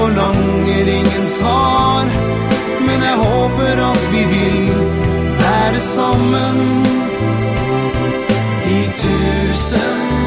forlanger ingen svar, men jeg håper at vi vil være sammen i 1000